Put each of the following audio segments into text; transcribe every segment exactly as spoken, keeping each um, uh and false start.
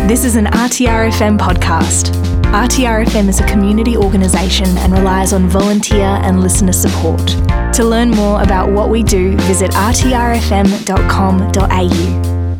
This is an R T R F M podcast. R T R F M is a community organisation and relies on volunteer and listener support. To learn more about what we do, visit r t r f m dot com dot a u.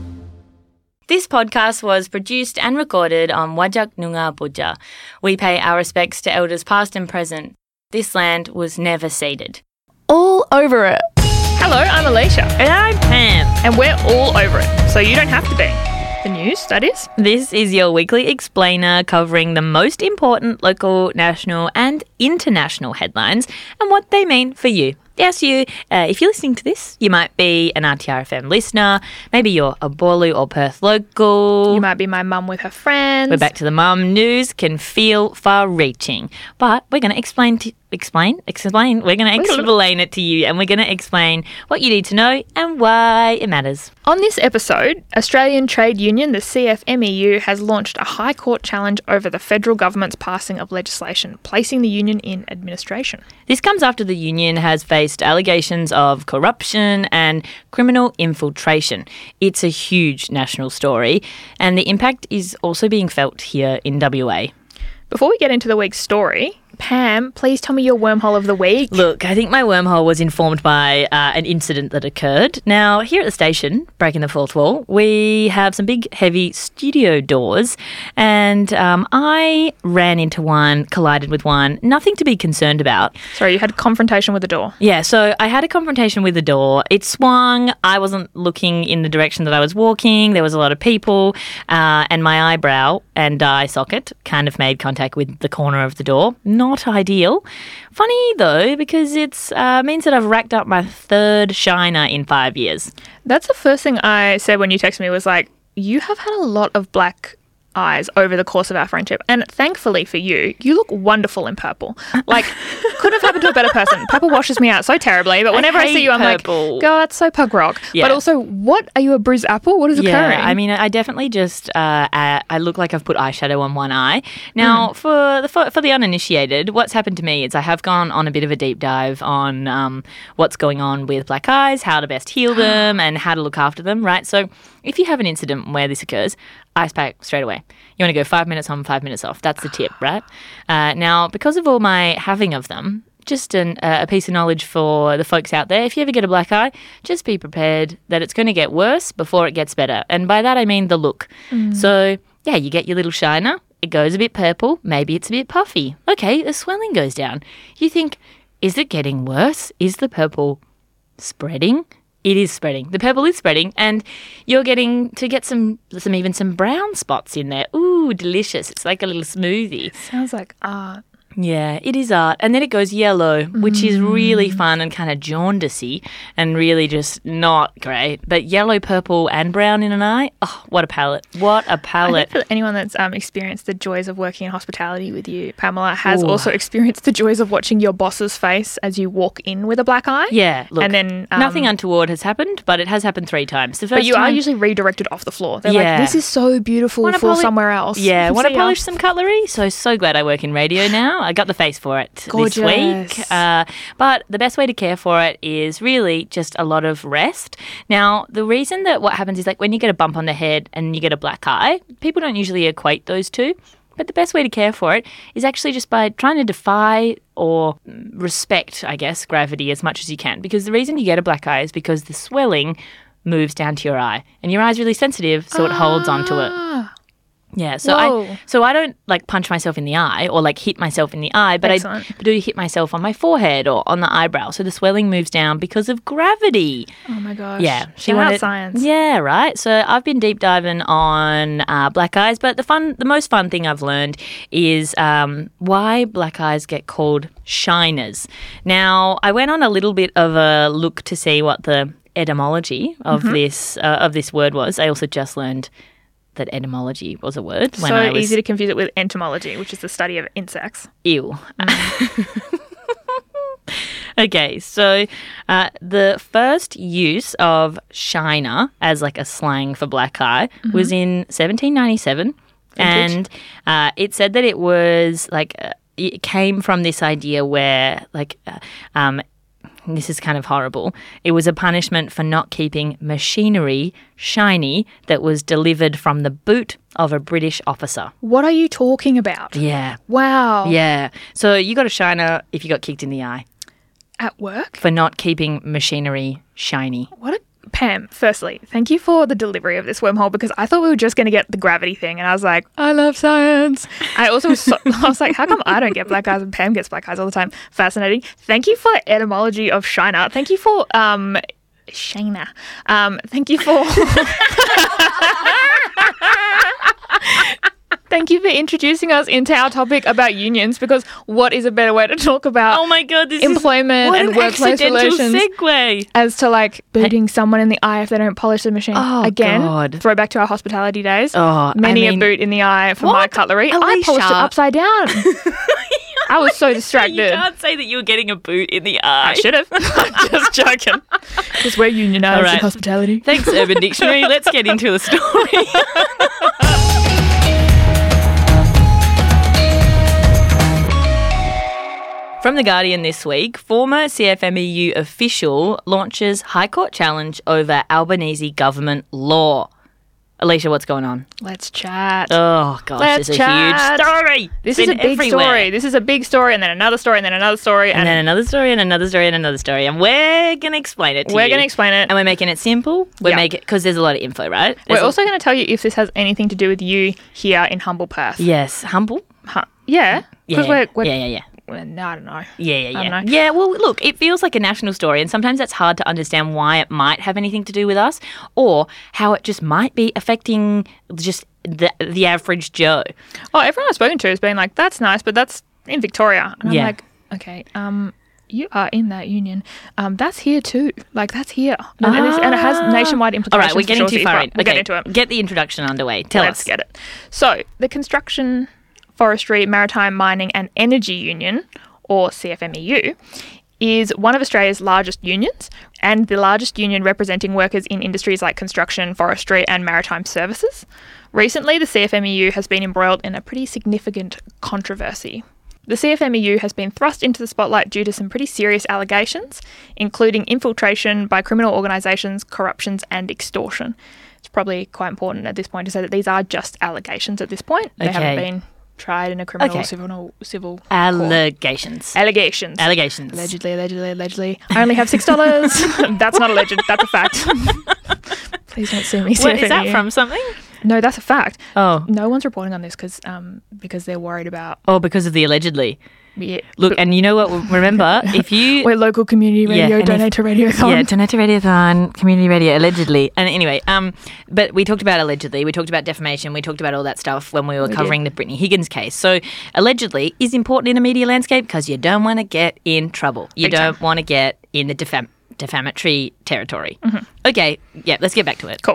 This podcast was produced and recorded on Wajak Noongar Boodja. We pay our respects to elders past and present. This land was never ceded. All over it. Hello, I'm Alicia. And I'm Pam. And we're all over it, so you don't have to be. The news, that is. This is your weekly explainer covering the most important local, national and international headlines and what they mean for you. Yes, you. Uh, if you're listening to this, you might be an R T R F M listener. Maybe you're a Boorloo or Perth local. You might be my mum with her friends. We're back to the mum news. Can feel far-reaching, but we're going to explain to explain explain. We're going to explain it to you, and we're going to explain what you need to know and why it matters. On this episode, Australian Trade Union, the C F M E U, has launched a High Court challenge over the federal government's passing of legislation, placing the union in administration. This comes after the union has faced allegations of corruption and criminal infiltration. It's a huge national story, and the impact is also being felt here in W A. Before we get into the week's story, Pam, please tell me your wormhole of the week. Look, I think my wormhole was informed by uh, an incident that occurred. Now, here at the station, breaking the fourth wall, we have some big, heavy studio doors, and um, I ran into one, collided with one, nothing to be concerned about. Sorry, you had a confrontation with the door. Yeah, so I had a confrontation with the door. It swung. I wasn't looking in the direction that I was walking. There was a lot of people, uh, and my eyebrow and eye socket kind of made contact with the corner of the door. Not ideal. Funny though, because it uh, means that I've racked up my third shiner in five years. That's the first thing I said when you texted me was like, you have had a lot of black eyes over the course of our friendship, and thankfully for you, you look wonderful in purple. Like, couldn't have happened to a better person. Purple washes me out so terribly, but whenever I, I see you, I'm purple. like, girl, that's so pug rock. Yeah. But also, what, are you a bruised apple? What is yeah, occurring? I mean, I definitely just, uh, I, I look like I've put eyeshadow on one eye. Now, mm. for, the, for, for the uninitiated, what's happened to me is I have gone on a bit of a deep dive on um, what's going on with black eyes, how to best heal them, and how to look after them, right? So if you have an incident where this occurs, ice pack straight away. You want to go five minutes on, five minutes off. That's the tip, right? Uh, now, because of all my having of them, just an, uh, a piece of knowledge for the folks out there, if you ever get a black eye, just be prepared that it's going to get worse before it gets better. And by that, I mean the look. Mm. So, yeah, you get your little shiner. It goes a bit purple. Maybe it's a bit puffy. Okay, the swelling goes down. You think, is it getting worse? Is the purple spreading? It is spreading. The purple is spreading, and you're getting to get some, some even some brown spots in there. Ooh, delicious. It's like a little smoothie. Sounds like art. Yeah, it is art. And then it goes yellow, which mm. is really fun and kind of jaundicey and really just not great. But yellow, purple and brown in an eye, oh, what a palette. What a palette. I think for anyone that's um, experienced the joys of working in hospitality with you, Pamela, has Ooh. also experienced the joys of watching your boss's face as you walk in with a black eye. Yeah, look, and then, um, nothing untoward has happened, but it has happened three times. The first but you time, are usually redirected off the floor. They're yeah. like, this is so beautiful wanna for poli- somewhere else. Yeah, want to See polish ya. some cutlery? So, so glad I work in radio now. I got the face for it Gorgeous. this week. Uh, but the best way to care for it is really just a lot of rest. Now, the reason that what happens is like when you get a bump on the head and you get a black eye, people don't usually equate those two. But the best way to care for it is actually just by trying to defy or respect, I guess, gravity as much as you can. Because the reason you get a black eye is because the swelling moves down to your eye. And your eye is really sensitive, so it ah. holds onto it. Yeah, so Whoa. I so I don't like punch myself in the eye or like hit myself in the eye, but Excellent. I do hit myself on my forehead or on the eyebrow. So the swelling moves down because of gravity. Oh my gosh. Yeah, Shout out science. Yeah, right. So I've been deep diving on uh, black eyes, but the fun, the most fun thing I've learned is um, why black eyes get called shiners. Now I went on a little bit of a look to see what the etymology of mm-hmm. this uh, of this word was. I also just learned that etymology was a word. When so I was... easy to confuse it with entomology, which is the study of insects. Ew. Mm. Okay, so uh, the first use of shiner as like a slang for black eye mm-hmm. was in seventeen ninety-seven. Vintage. And uh, it said that it was like, uh, it came from this idea where like, uh, um, this is kind of horrible. It was a punishment for not keeping machinery shiny that was delivered from the boot of a British officer. What are you talking about? Yeah. Wow. Yeah. So you got a shiner if you got kicked in the eye At work? for not keeping machinery shiny. What a Pam, firstly, thank you for the delivery of this wormhole because I thought we were just going to get the gravity thing and I was like, I love science. I also was, so, I was like, how come I don't get black eyes and Pam gets black eyes all the time? Fascinating. Thank you for etymology of shiner. Thank you for, um, shiner. Um, thank you for... Thank you for introducing us into our topic about unions because what is a better way to talk about Oh my God, this employment is what and an workplace accidental relations segue. as to like booting someone in the eye if they don't polish the machine. Oh, Again, God. throwback to our hospitality days. Oh, Many I mean, a boot in the eye for my What? cutlery. I Alicia. polished it upside down. I was so distracted. You can't say that you were getting a boot in the eye. I should have. I'm just joking. Because we're unionised All right. in hospitality. Thanks, Urban Dictionary. Let's get into the story. From The Guardian this week, former C F M E U official launches High Court challenge over Albanese government law. Alicia, what's going on? Let's chat. Oh, gosh, Let's this is chat. a huge story. This It's is a been big everywhere. story. This is a big story, and then another story, and then another story, And and, then another story and another story and another story. And we're going to explain it to we're you. going to explain it. And we're making it simple. We're Yeah. making because there's a lot of info, right? We're There's a- also going to tell you if this has anything to do with you here in humble Perth. Yes, humble. Huh. Yeah. Yeah, Because we're, we're yeah, yeah, yeah. well, no, I don't know. Yeah, yeah, I yeah. don't know. Yeah, well, look, it feels like a national story, and sometimes that's hard to understand why it might have anything to do with us or how it just might be affecting just the, the average Joe. Oh, everyone I've spoken to has been like, that's nice, but that's in Victoria. And I'm Yeah. like, okay, um, you are in that union. Um, that's here too. Like, that's here. And, and, it's, and it has nationwide All implications. right, we're for getting sure, too so far you've in. got- We'll Okay, get into it. Get the introduction underway. Tell Let's us. get it. So, the Construction, Forestry, Maritime, Mining and Energy Union, or C F M E U, is one of Australia's largest unions and the largest union representing workers in industries like construction, forestry and maritime services. Recently, the C F M E U has been embroiled in a pretty significant controversy. The C F M E U has been thrust into the spotlight due to some pretty serious allegations, including infiltration by criminal organisations, corruptions and extortion. It's probably quite important at this point to say that these are just allegations at this point. They Okay. haven't been tried in a criminal Okay. civil civil court. Allegations. Allegations. Allegations. Allegedly, allegedly, allegedly. I only have six dollars. That's not alleged. That's a fact. Please don't sue me. What, is C F M E U. that from something? No, that's a fact. Oh. No one's reporting on this because um because they're worried about Oh, because of the allegedly. yeah. Look, and you know what? Remember, if you... We're local community radio. Yeah, and donate if- to Radiothon. Yeah, donate to Radiothon, community radio, allegedly. And anyway, um, but we talked about allegedly, we talked about defamation, we talked about all that stuff when we were We covering the Brittany Higgins case. So allegedly is important in a media landscape because you don't want to get in trouble. You Big don't time. want to get in the defam- defamatory territory. Mm-hmm. Okay, yeah, let's get back to it. Cool.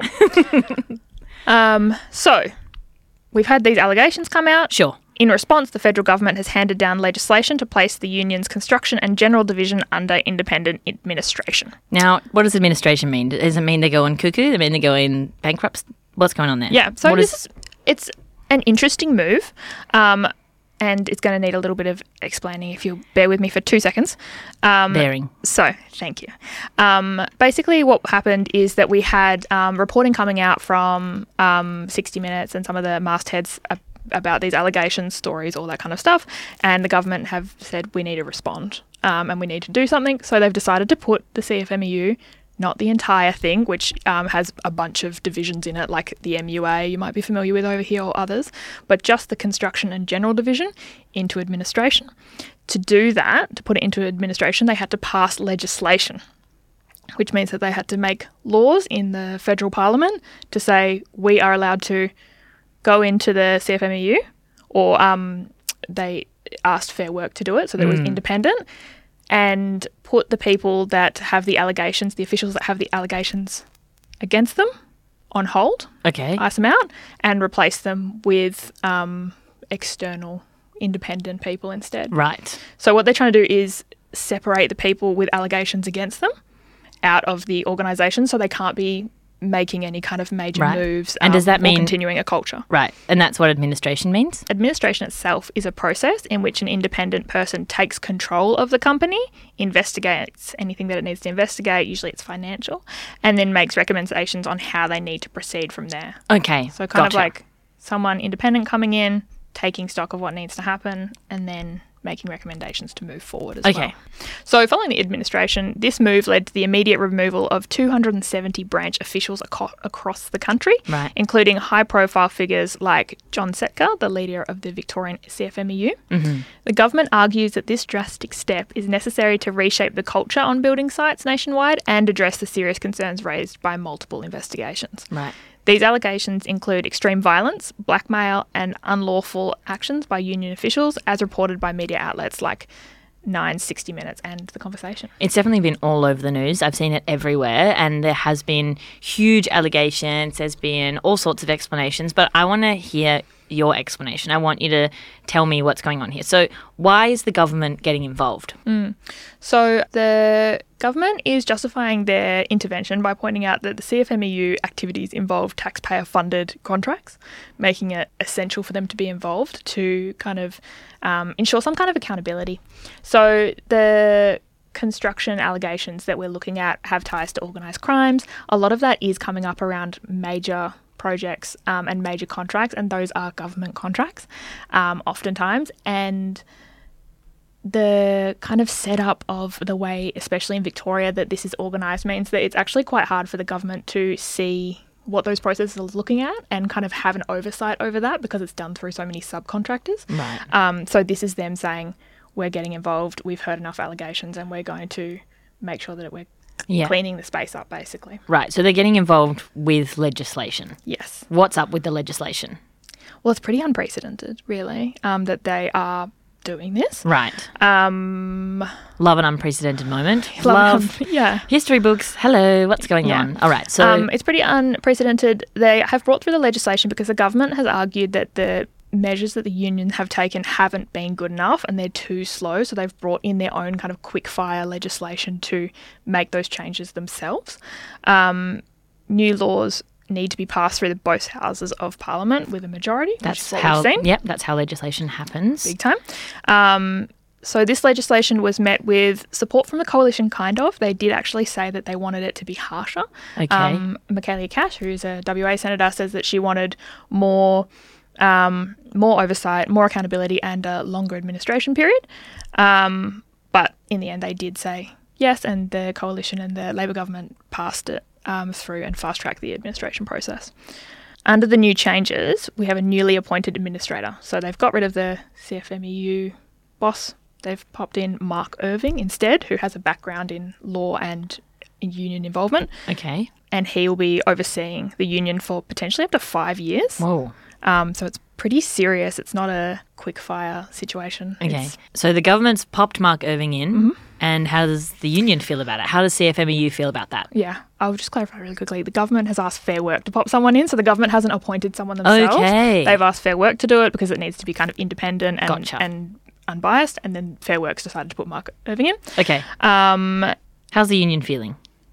um. So we've had these allegations come out. Sure. In response, the federal government has handed down legislation to place the union's construction and general division under independent administration. Now, what does administration mean? Does it mean they're going cuckoo? Does it mean they're going bankrupt? What's going on there? Yeah. So What this is- is it's an interesting move, um, and it's going to need a little bit of explaining if you'll bear with me for two seconds. Um, bearing. So, thank you. Um, basically, what happened is that we had um, reporting coming out from um, sixty minutes and some of the mastheads ab- about these allegations, stories, all that kind of stuff. And the government have said we need to respond um, and we need to do something. So they've decided to put the C F M E U, not the entire thing, which um, has a bunch of divisions in it, like the M U A you might be familiar with over here or others, but just the construction and general division into administration. To do that, to put it into administration, they had to pass legislation, which means that they had to make laws in the federal parliament to say we are allowed to go into the C F M E U, or um, they asked Fair Work to do it, so that it was independent, and put the people that have the allegations, the officials that have the allegations against them, on hold, Okay. ice them out, and replace them with um, external independent people instead. Right. So what they're trying to do is separate the people with allegations against them out of the organisation, so they can't be making any kind of major Right. moves. And does um, that or mean- continuing a culture? Right. And that's what administration means? Administration itself is a process in which an independent person takes control of the company, investigates anything that it needs to investigate, usually it's financial, and then makes recommendations on how they need to proceed from there. Okay. So kind of gotcha. like someone independent coming in, taking stock of what needs to happen, and then making recommendations to move forward as Okay. well. So following the administration, this move led to the immediate removal of two hundred seventy branch officials aco- across the country, Right. including high-profile figures like John Setka, the leader of the Victorian C F M E U. Mm-hmm. The government argues that this drastic step is necessary to reshape the culture on building sites nationwide and address the serious concerns raised by multiple investigations. Right. These allegations include extreme violence, blackmail, and unlawful actions by union officials, as reported by media outlets like Nine, sixty Minutes, and The Conversation. It's definitely been all over the news. I've seen it everywhere, and there has been huge allegations. There's been all sorts of explanations, but I want to hear your explanation. I want you to tell me what's going on here. So why is the government getting involved? Mm. So the government is justifying their intervention by pointing out that the C F M E U activities involve taxpayer-funded contracts, making it essential for them to be involved to kind of um, ensure some kind of accountability. So the construction allegations that we're looking at have ties to organised crimes. A lot of that is coming up around major projects um, and major contracts, and those are government contracts um, oftentimes. And the kind of setup of the way, especially in Victoria, that this is organised means that it's actually quite hard for the government to see what those processes are looking at and kind of have an oversight over that because it's done through so many subcontractors. Right. Um, so this is them saying, we're getting involved, we've heard enough allegations, and we're going to make sure that we're Yeah. cleaning the space up, basically. Right. So they're getting involved with legislation. Yes. What's up with the legislation? Well, it's pretty unprecedented, really, um, that they are doing this. Right. Um, Love an unprecedented moment. love, yeah. history books. Hello. What's going Yeah. on? All right. So um, it's pretty unprecedented. They have brought through the legislation because the government has argued that the measures that the union have taken haven't been good enough and they're too slow. So they've brought in their own kind of quick fire legislation to make those changes themselves. Um, new laws need to be passed through the both houses of Parliament with a majority. which that's is what how. we've seen. Yep. That's how legislation happens. Big time. Um, so this legislation was met with support from the coalition, kind of. They did actually say that they wanted it to be harsher. Okay. Um, Michaelia Cash, who's a W A senator, says that she wanted more um, more oversight, more accountability, and a longer administration period. Um, but in the end, they did say yes, and the coalition and the Labor government passed it um, through and fast-tracked the administration process. Under the new changes, we have a newly appointed administrator. So they've got rid of the C F M E U boss. They've popped in Mark Irving instead, who has a background in law and in union involvement. Okay. And he will be overseeing the union for potentially up to five years. Whoa. Um, so it's pretty serious. It's not a quick fire situation. Okay. It's- So the government's popped Mark Irving in, Mm-hmm. and how does the union feel about it? How does C F M E U feel about that? yeah, I'll just clarify really quickly. The government has asked Fair Work to pop someone in, so the government hasn't appointed someone themselves. Okay. They've asked Fair Work to do it because it needs to be kind of independent and, Gotcha. and unbiased, and then Fair Work's decided to put Mark Irving in. Okay. Um, How's the union feeling?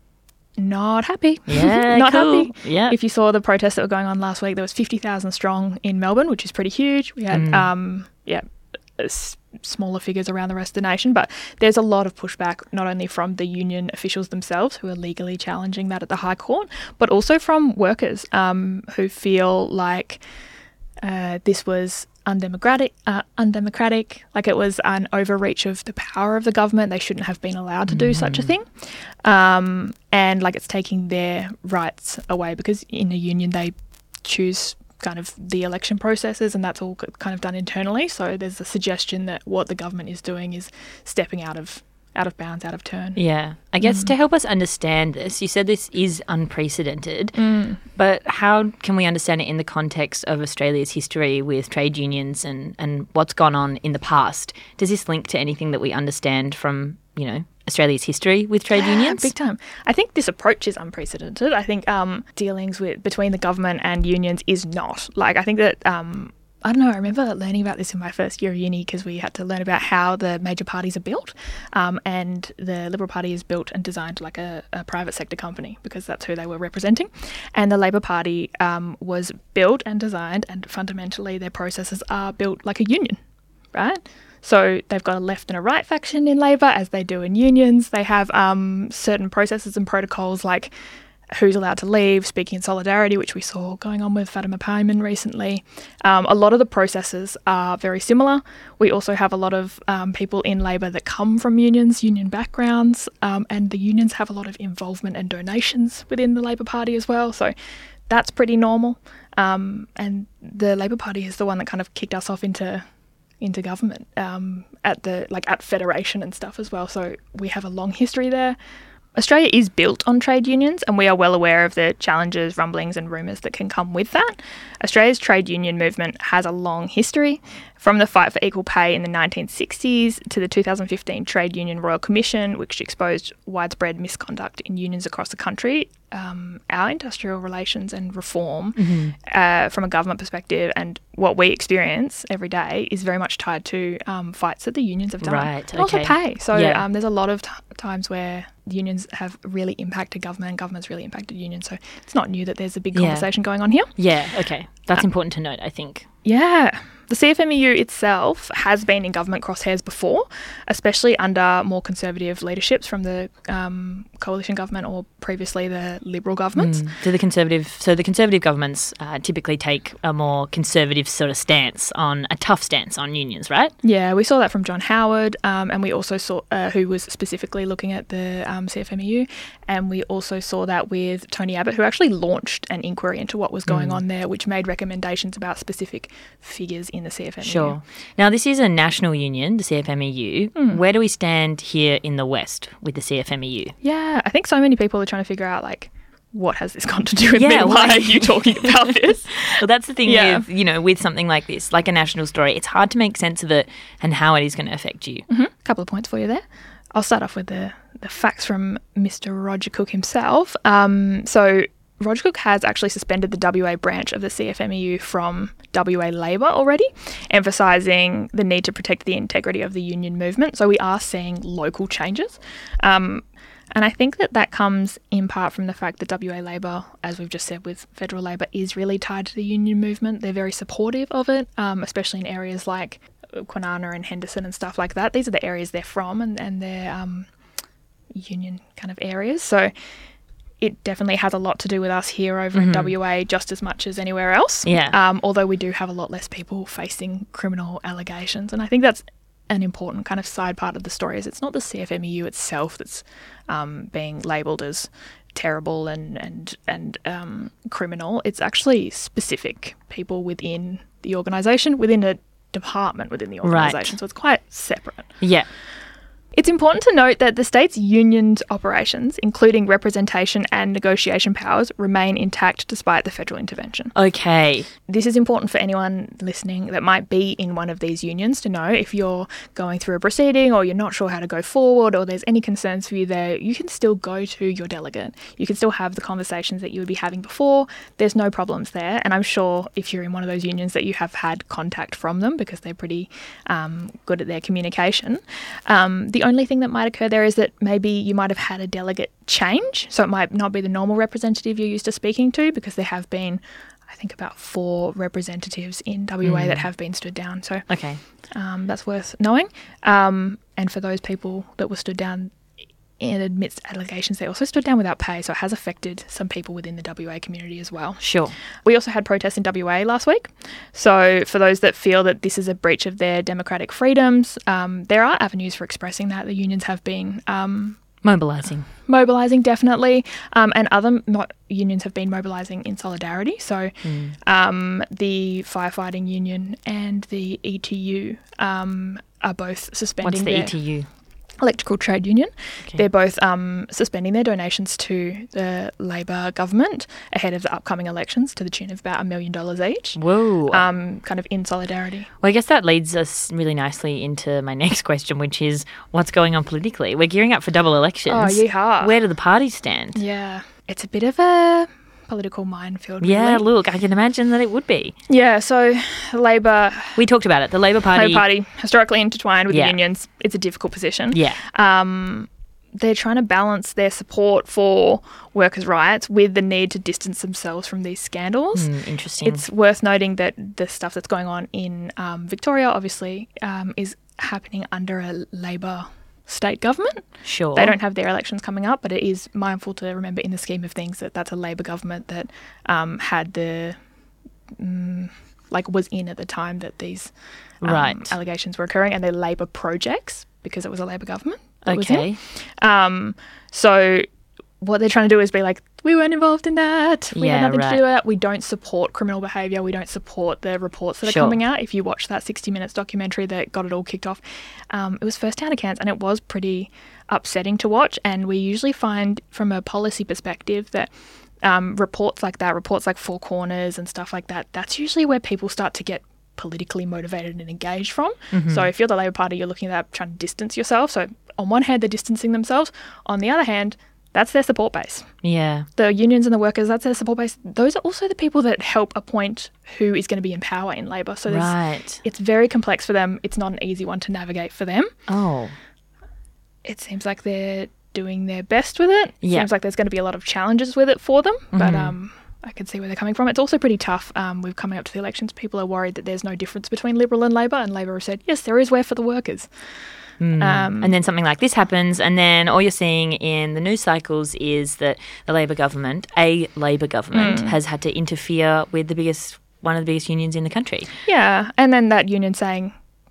not happy. Yeah, not cool. happy. Yeah. If you saw the protests that were going on last week, there was fifty thousand strong in Melbourne, which is pretty huge. We had, Mm. um, yeah, s- smaller figures around the rest of the nation, but there's a lot of pushback, not only from the union officials themselves, who are legally challenging that at the High Court, but also from workers um, who feel like uh, this was undemocratic, uh, undemocratic, like it was an overreach of the power of the government. They shouldn't have been allowed to do Mm. such a thing. Um, and like it's taking their rights away because in a union they choose kind of the election processes and that's all c- kind of done internally. So there's a suggestion that what the government is doing is stepping out of out of bounds, out of turn. Yeah. I guess Mm. to help us understand this, you said this is unprecedented, Mm. but how can we understand it in the context of Australia's history with trade unions and, and what's gone on in the past? Does this link to anything that we understand from, you know, Australia's history with trade unions? Big time. I think this approach is unprecedented. I think um, dealings with between the government and unions is not. Like, I think that um, I don't know, I remember learning about this in my first year of uni because we had to learn about how the major parties are built. Um, and the Liberal Party is built and designed like a, a private sector company because that's who they were representing. And the Labor Party um, was built and designed, and fundamentally their processes are built like a union, right? So they've got a left and a right faction in Labor, as they do in unions. They have um, certain processes and protocols like who's allowed to leave, speaking in solidarity, which we saw going on with Fatima Payman recently. Um, a lot of the processes are very similar. We also have a lot of um, people in Labor that come from unions, union backgrounds, um, and the unions have a lot of involvement and donations within the Labor Party as well. So that's pretty normal. Um, and the Labor Party is the one that kind of kicked us off into into government um, at the like at federation and stuff as well. So we have a long history there. Australia is built on trade unions, and we are well aware of the challenges, rumblings and rumours that can come with that. Australia's trade union movement has a long history, from the fight for equal pay in the nineteen sixties to the two thousand fifteen Trade Union Royal Commission, which exposed widespread misconduct in unions across the country. Um, our industrial relations and reform mm-hmm. uh, from a government perspective and what we experience every day is very much tied to um, fights that the unions have done. Right, and also okay. pay. So yeah. um, there's a lot of t- times where unions have really impacted government and government's really impacted unions. So it's not new that there's a big yeah. conversation going on here. Yeah, okay. That's uh, important to note, I think. Yeah. The C F M E U itself has been in government crosshairs before, especially under more conservative leaderships from the um, coalition government or previously the Liberal governments. Mm. So the conservative, so the conservative governments uh, typically take a more conservative sort of stance on a tough stance on unions, right? Yeah, we saw that from John Howard, um, and we also saw uh, who was specifically looking at the um, C F M E U, and we also saw that with Tony Abbott, who actually launched an inquiry into what was going mm. on there, which made recommendations about specific figures in the C F M E U. Sure. Now, this is a national union, the C F M E U. Mm. Where do we stand here in the West with the C F M E U? Yeah, I think so many people are trying to figure out, like, what has this got to do with yeah, me? Why are you talking about this? Well, that's the thing yeah. with, you know, with something like this, like a national story. It's hard to make sense of it and how it is going to affect you. Mm-hmm. A couple of points for you there. I'll start off with the, the facts from Mister Roger Cook himself. Um, so Roger Cook has actually suspended the W A branch of the C F M E U from W A Labor already, emphasising the need to protect the integrity of the union movement. So we are seeing local changes. Um, and I think that that comes in part from the fact that W A Labor, as we've just said with federal Labor, is really tied to the union movement. They're very supportive of it, um, especially in areas like Kwinana and Henderson and stuff like that. These are the areas they're from and, and they're um, union kind of areas. So it definitely has a lot to do with us here over mm-hmm. in W A just as much as anywhere else. Yeah. Um, although we do have a lot less people facing criminal allegations. And I think that's an important kind of side part of the story is it's not the C F M E U itself that's um, being labelled as terrible and, and, and um, criminal. It's actually specific people within the organisation, within a department within the organisation. Right. So it's quite separate. Yeah. It's important to note that the state's union operations, including representation and negotiation powers, remain intact despite the federal intervention. Okay. This is important for anyone listening that might be in one of these unions to know if you're going through a proceeding or you're not sure how to go forward or there's any concerns for you there, you can still go to your delegate. You can still have the conversations that you would be having before. There's no problems there. And I'm sure if you're in one of those unions that you have had contact from them because they're pretty um, good at their communication. Um, the only thing that might occur there is that maybe you might have had a delegate change, so it might not be the normal representative you're used to speaking to because there have been, I think, about four representatives in W A mm. that have been stood down. So okay, um, that's worth knowing. Um, and for those people that were stood down and amidst allegations, they also stood down without pay, so it has affected some people within the W A community as well. Sure. We also had protests in W A last week. So for those that feel that this is a breach of their democratic freedoms, um, there are avenues for expressing that. The unions have been um, mobilising. Mobilising, definitely. Um, and other mo- unions have been mobilising in solidarity. So mm. um, the firefighting union and the E T U um, are both suspending What's the their... E T U? Electrical Trade Union. Okay. They're both um, suspending their donations to the Labor government ahead of the upcoming elections to the tune of about a million dollars each. Whoa. Um, kind of in solidarity. Well, I guess that leads us really nicely into my next question, which is what's going on politically? We're gearing up for double elections. Oh, yeehaw. Where do the parties stand? Yeah. It's a bit of a political minefield. Yeah, really. look, I can imagine that it would be. Yeah, so Labor, We talked about it. The Labor Party. Labor Party, historically intertwined with Yeah. the unions. It's a difficult position. Yeah. Um, they're trying to balance their support for workers' rights with the need to distance themselves from these scandals. Mm, interesting. It's worth noting that the stuff that's going on in um, Victoria, obviously, um, is happening under a Labor state government. Sure. They don't have their elections coming up, but it is mindful to remember in the scheme of things that that's a Labor government that um, had the, um, like was in at the time that these um, Right. allegations were occurring, and they're Labor projects because it was a Labor government. that was in. Okay. Um, so what they're trying to do is be like, we weren't involved in that. We Yeah, had nothing right. to do with that. We don't support criminal behaviour. We don't support the reports that Sure. are coming out. If you watch that sixty minutes documentary that got it all kicked off, um, it was first hand accounts, and it was pretty upsetting to watch. And we usually find from a policy perspective that um, reports like that, reports like Four Corners and stuff like that, that's usually where people start to get politically motivated and engaged from. Mm-hmm. So if you're the Labor Party, you're looking at that trying to distance yourself. So on one hand, they're distancing themselves. On the other hand, that's their support base. Yeah. The unions and the workers, that's their support base. Those are also the people that help appoint who is going to be in power in Labor. So there's, Right. it's very complex for them. It's not an easy one to navigate for them. Oh. It seems like they're doing their best with it. Yeah. Seems like there's going to be a lot of challenges with it for them, but Mhm. um, I can see where they're coming from. It's also pretty tough. Um, we're coming up to the elections. People are worried that there's no difference between Liberal and Labor, and Labor have said, yes, there is where for the workers. Mm. Um, and then something like this happens, and then all you're seeing in the news cycles is that the Labor government, a Labor government, Mm. has had to interfere with the biggest, one of the biggest unions in the country. Yeah, and then that union saying,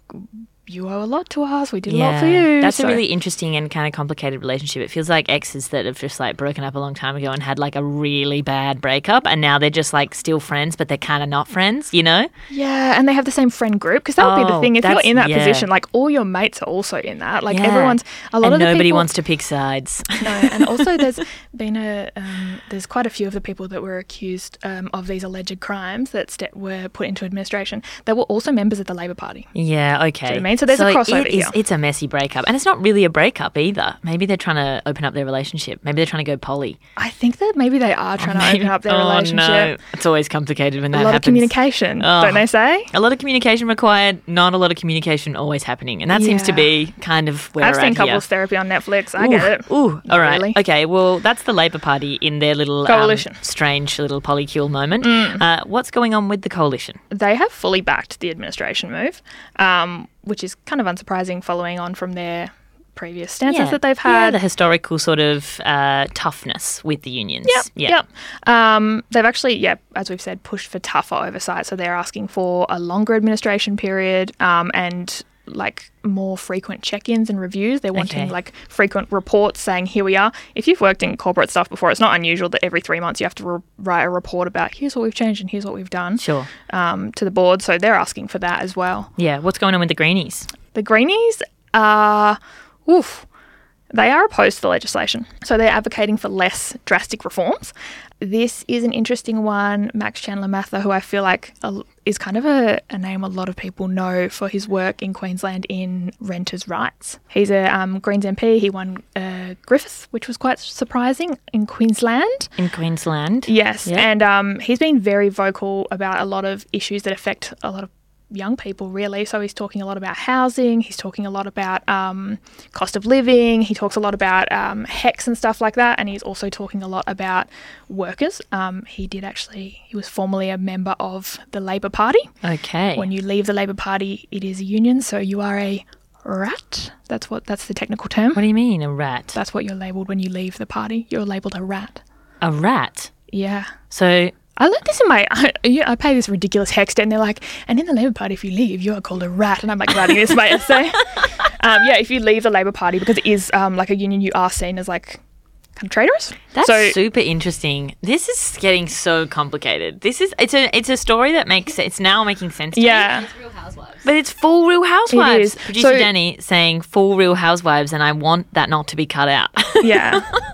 you owe a lot to us, we did a lot for you. That's So- a really interesting and kind of complicated relationship. It feels like exes that have just like broken up a long time ago and had like a really bad breakup, and now they're just like still friends, but they're kind of not friends, you know? Yeah, and they have the same friend group, because that would be the Oh, thing. If you're that's- in that yeah. position, like all your mates are also in that. Like Yeah. everyone's, a lot and of the nobody people, wants to pick sides. No, and also there's been a um, there's quite a few of the people that were accused um, of these alleged crimes that st- were put into administration. They were also members of the Labor Party. Yeah, okay. what I mean? So there's a crossover it is, here. It's a messy breakup, and it's not really a breakup either. Maybe they're trying to open up their relationship. Maybe they're trying to go poly. I think that maybe they are trying to open up their oh, relationship. No. It's always complicated when that A lot happens. of communication, Oh. don't they say? A lot of communication required, not a lot of communication always happening. And that seems to Yeah. be kind of where I've we're seen at here. couples therapy on Netflix. I Ooh, get it. Ooh, Not all right. really. Okay, well, that's the Labor Party in their little Coalition. Um, strange little polycule moment. Mm. Uh, what's going on with the coalition? They have fully backed the administration move, um, which is kind of unsurprising following on from their previous stances that they've Yeah, had. the historical sort of uh, toughness with the unions. Yep, Yeah. yep. Um, they've actually, yeah, as we've said, pushed for tougher oversight. So they're asking for a longer administration period um, and like more frequent check-ins and reviews. They're wanting Okay. like frequent reports saying, here we are. If you've worked in corporate stuff before, it's not unusual that every three months you have to re- write a report about here's what we've changed and here's what we've done Sure. um, to the board. So they're asking for that as well. Yeah. What's going on with the Greenies? The Greenies are, oof, they are opposed to the legislation. So they're advocating for less drastic reforms. This is an interesting one. Max Chandler Mather, who I feel like a, is kind of a, a name a lot of people know for his work in Queensland in renters' rights. He's a um, Greens M P. He won uh, Griffith, which was quite surprising, in Queensland. In Queensland? Yes, Yep. and um, he's been very vocal about a lot of issues that affect a lot of young people, really. So he's talking a lot about housing. He's talking a lot about um, cost of living. He talks a lot about um, HECS and stuff like that. And he's also talking a lot about workers. Um, he did actually, he was formerly a member of the Labor Party. Okay. When you leave the Labor Party, it is a union. So you are a rat. That's what, that's the technical term. What do you mean, a rat? That's what you're labelled when you leave the party. You're labelled a rat. A rat? Yeah. So, I learned this in my, I, yeah, I pay this ridiculous HECS debt, and they're like, and in the Labor Party, if you leave, you are called a rat. And I'm like writing this in my essay. Um, yeah, if you leave the Labor Party, because it is um, like a union, you are seen as like kind of traitorous. that's so, super interesting. This is getting so complicated. This is, it's a it's a story that makes, it's now making sense to me. yeah. But it's full Real Housewives. is. Producer So- Danny saying full Real Housewives, and I want that not to be cut out. Yeah.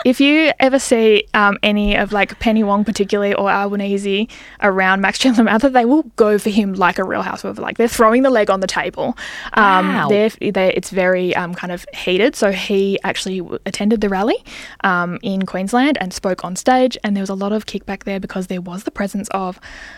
if you ever see um, any of like Penny Wong particularly or Albanese around Max Chandler Mather, they will go for him like a real housewife. Like they're throwing the leg on the table. Um, Wow. they're, they're, it's very um, kind of heated. So he actually w- attended the rally um, in Queensland and spoke on stage, and there was a lot of kickback there because there was the presence of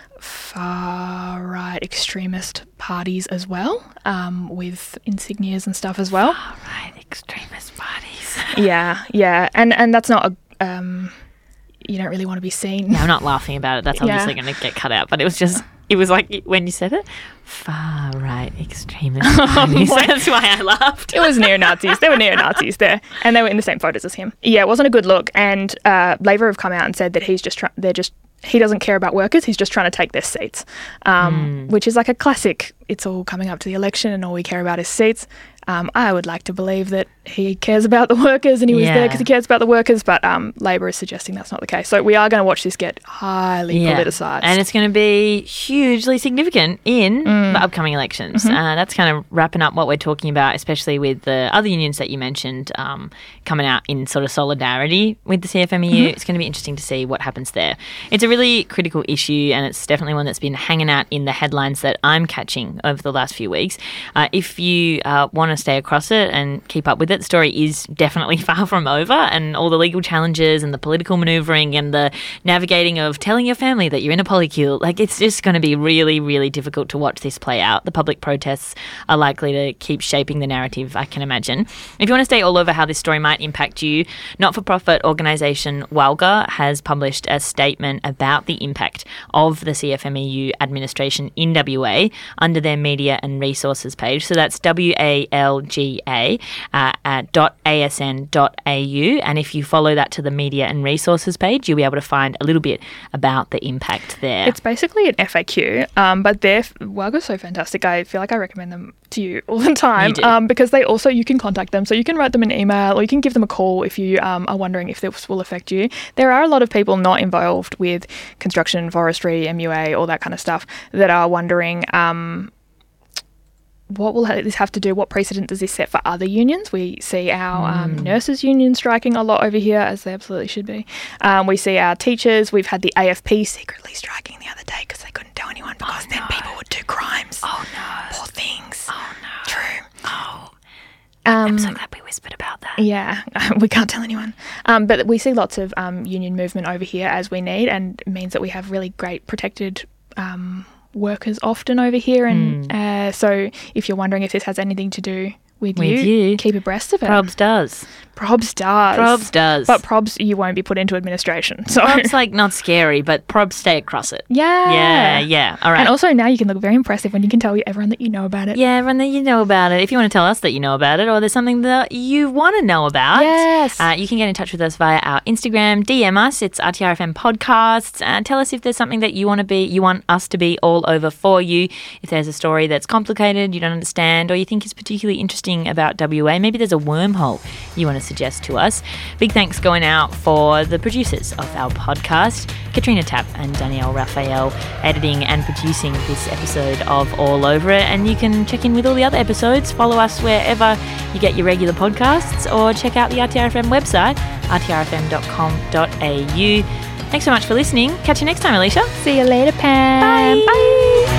far-right extremist parties as well, um, with insignias and stuff as well. Right, extremist parties. Yeah, yeah, and and that's not a um, you don't really want to be seen. No, I'm not laughing about it. That's Yeah. obviously going to get cut out. But it was just, it was like when you said it, far right extremist parties. my- That's why I laughed. It was neo-Nazis. There were neo-Nazis there, and they were in the same photos as him. Yeah, it wasn't a good look. And uh, Labor have come out and said that he's just try- they're just he doesn't care about workers. He's just trying to take their seats, um, which is like a classic. It's all coming up to the election, and all we care about is seats. Um, I would like to believe that he cares about the workers, and he was there Yeah. because he cares about the workers. But um, Labor is suggesting that's not the case. So we are going to watch this get highly politicised. And it's going to be hugely significant in Mm. the upcoming elections. Mm-hmm. Uh, that's kind of wrapping up what we're talking about, especially with the other unions that you mentioned um, coming out in sort of solidarity with the C F M E U. Mm-hmm. It's going to be interesting to see what happens there. It's a really critical issue, and it's definitely one that's been hanging out in the headlines that I'm catching over the last few weeks. Uh, if you uh, want to stay across it and keep up with it, the story is definitely far from over, and all the legal challenges and the political manoeuvring and the navigating of telling your family that you're in a polycule, like it's just going to be really, really difficult to watch this play out. The public protests are likely to keep shaping the narrative, I can imagine. If you want to stay all over how this story might impact you, not-for-profit organisation WALGA has published a statement about the impact of the C F M E U administration in W A under their media and resources page. So that's W A L G A uh, at .asn dot A U, and if you follow that to the media and resources page, you'll be able to find a little bit about the impact there. It's basically an F A Q, um, but they're WALGA's so fantastic. I feel like I recommend them to you all the time, You do. um, because they also you can contact them, so you can write them an email or you can give them a call if you um, are wondering if this will affect you. There are a lot of people not involved with construction, forestry, M U A, all that kind of stuff that are wondering. Um, What will this have to do? What precedent does this set for other unions? We see our um, nurses union striking a lot over here, as they absolutely should be. Um, we see our teachers. We've had the A F P secretly striking the other day because they couldn't tell anyone because then people would do crimes. oh no. Poor things. Oh no. True. Oh. Um, I'm so glad we whispered about that. Yeah, we can't tell anyone. Um, but we see lots of um, union movement over here as we need, and it means that we have really great protected um, workers often over here. And uh, so if you're wondering if this has anything to do with, With you, you. keep abreast of it. Probs does. Probs does. Probs does. But probs, you won't be put into administration. So Probs like not scary, but probs stay across it. yeah. Yeah, yeah. All right. And also now you can look very impressive when you can tell everyone that you know about it. Yeah, everyone that you know about it. If you want to tell us that you know about it, or there's something that you want to know about, Yes. uh, you can get in touch with us via our Instagram. D M us. It's R T R F M Podcasts. And tell us if there's something that you want to be, you want us to be all over for you. If there's a story that's complicated, you don't understand, or you think is particularly interesting about W A, maybe there's a wormhole you want to suggest to us. Big thanks going out for the producers of our podcast, Katrina Tapp and Danielle Raphael, editing and producing this episode of All Over It. And you can check in with all the other episodes, follow us wherever you get your regular podcasts, or check out the R T R F M website, r t r f m dot com dot a u. Thanks so much for listening. Catch you next time, Alicia. See you later, Pam. Bye. Bye.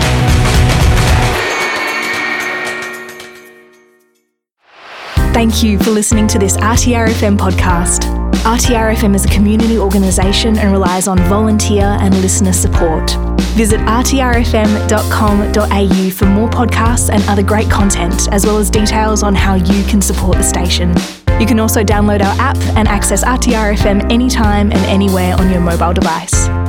Thank you for listening to this R T R F M podcast. R T R F M is a community organisation and relies on volunteer and listener support. Visit r t r f m dot com dot a u for more podcasts and other great content, as well as details on how you can support the station. You can also download our app and access R T R F M anytime and anywhere on your mobile device.